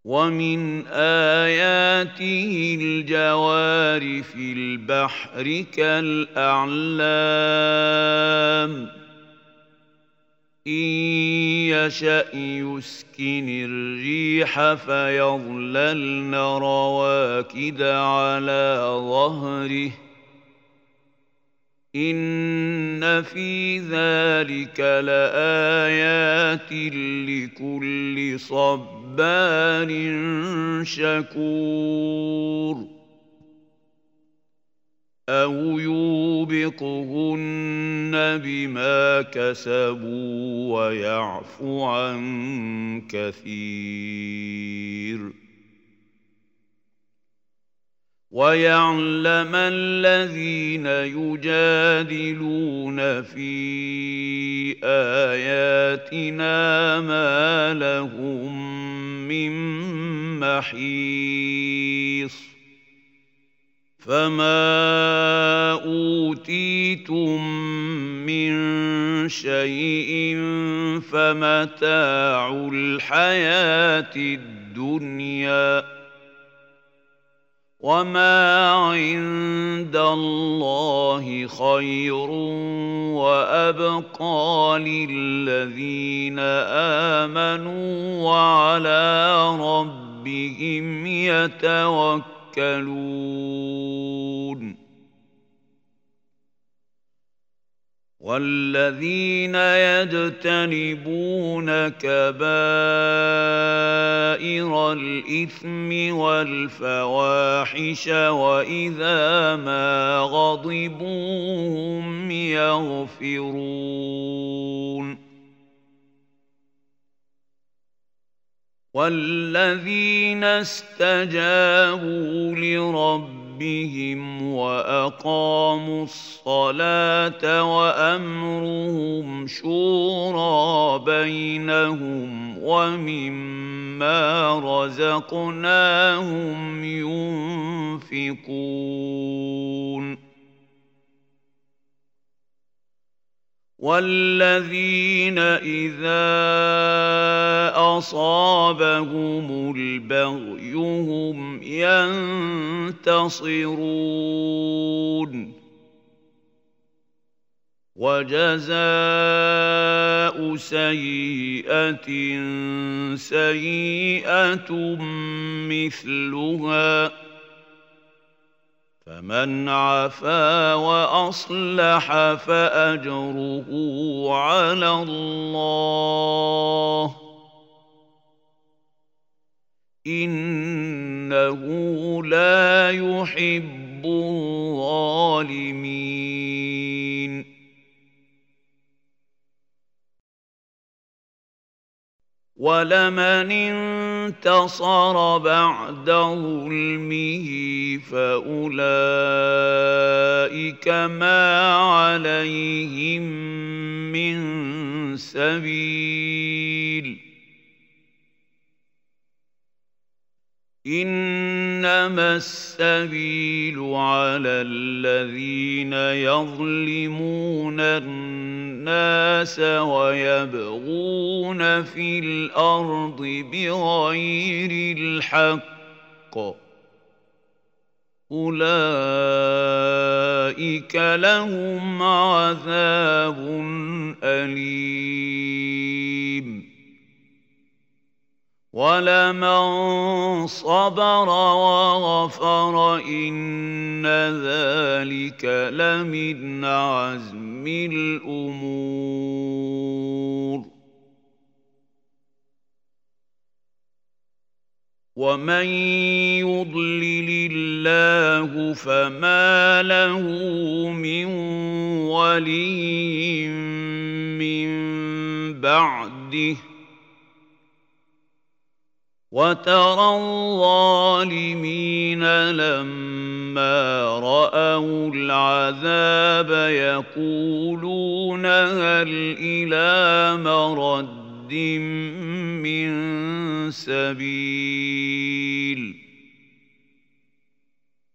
ومن آياته الجوار في البحر كالأعلام إن يشأ يسكن الريح فيظللن رواكد على ظهره إن في ذلك لآيات لكل صبار شكور أو يوبقهن بما كسبوا ويعفو عن كثير ويعلم الذين يجادلون في آياتنا ما لهم من محيص فما أوتيتم من شيء فمتاع الحياة الدنيا وما عند الله خير وأبقى للذين آمنوا وعلى ربهم يتوكلون والذين يجتنبون كبائر الإثم والفواحش وإذا ما غضبوا هم يغفرون والذين استجابوا لربهم وأقاموا الصلاة وأمرهم شورى بينهم ومما رزقناهم ينفقون والذين إذا أصابهم البغي هم ينتصرون وجزاء سيئة سيئة مثلها فمن عفا وأصلح فأجره على الله إنه لا يحب الظالمين ولمن انتصر بعد ظلمه فأولئك ما عليهم من سبيل إنما السبيل على الذين يظلمون الناس ويبغون في الأرض بغير الحق أولئك لهم عذاب أليم ولمن صبر وغفر إن ذلك لمن عزم الأمور ومن يضلل الله فما له من ولي من بعده وترى الظالمين لما رأوا العذاب يقولون هل إلى مرد من سبيل